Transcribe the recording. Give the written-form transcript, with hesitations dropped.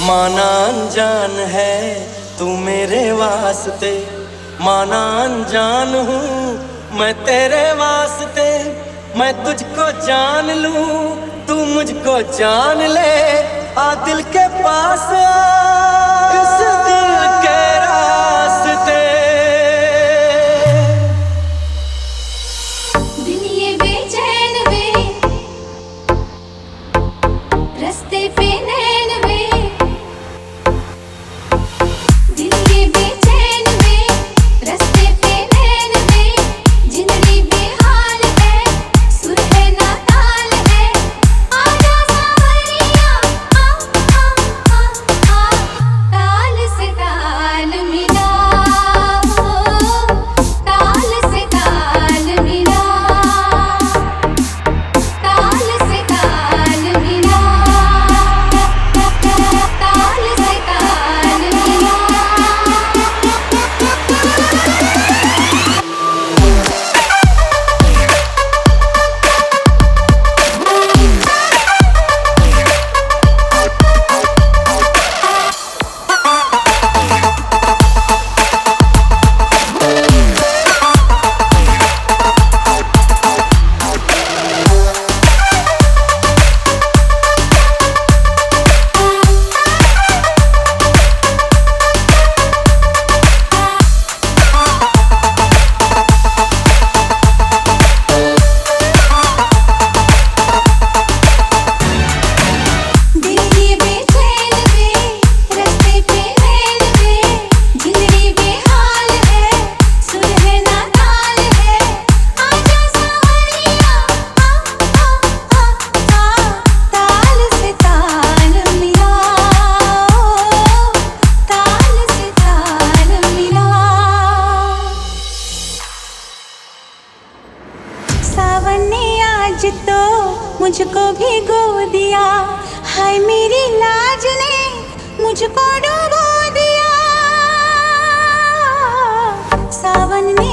माना अनजान है तू मेरे वास्ते, माना अनजान हूँ मैं तेरे वास्ते। मैं तुझको जान लूँ तू मुझको जान ले, आ दिल के पास आ इस दिल के रास्ते। दिल ये बेचैन वे, रास्ते पे नैन वे। दिल ये बेचैन वे, रास्ते पे नैन वे। जिंदगी बेहाल है, सुर है ना ताल है। आजा सावरिया आ आ आ आ, ताल से ताल मिला हो, ताल से ताल मिला, ताल से ताल मिला, ताल से ताल मिला। दिल ये बेचैन वे, रास्ते पे नैन वे। जिंदगी बेहाल है, सुर है ना ताल है। आजा सावरिया आ आ आ आ, ताल से ताल मिला, ताल से ताल मिला। सावन ने आज तो मुझको भिगो दिया, हाय मेरी लाज ने मुझको डुबो दिया। सावन ने